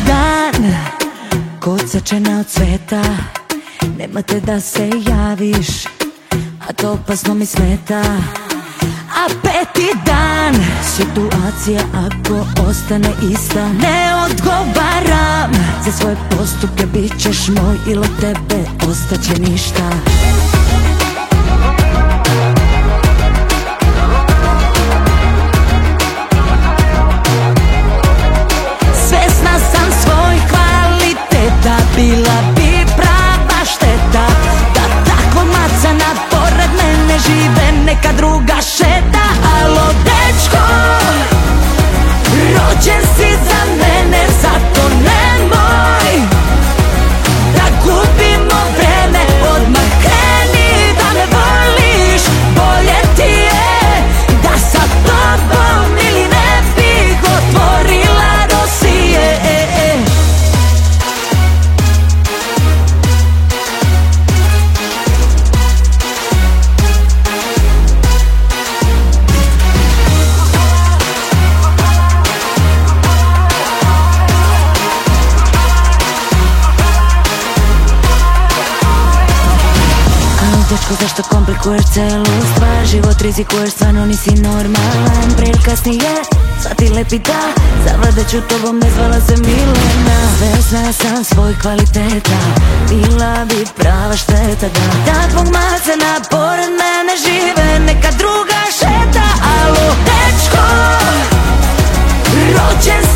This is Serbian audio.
dan, kod začena od sveta. Nemate da se javiš, a to opasno mi smeta. A peti dan, situacija ako ostane ista. Ne odgovaram za svoje postupke, bit ćeš moj ili od tebe ostaće ništa. Svesna sam svojih kvaliteta, bila bi prava šteta da tako macana pored mene žive neka druga šeta. Alo dečko, rođen si za mene, zato nemoj da gubimo vreme. Odmah kreni da me voliš, bolje ti je da sa tobom ili ne bih otvorila dosije. Dečko, zašto komplikuješ celu stvar? Život rizikuješ, stvarno nisi normalan. Prije ili kasnije, svati lepi da zavladat ću tobom, ne zvala se Milena. Svesna sam svojih kvaliteta, bila bi prava šteta da takvog macana pored mene žive neka druga šeta. Alo dečko, rođen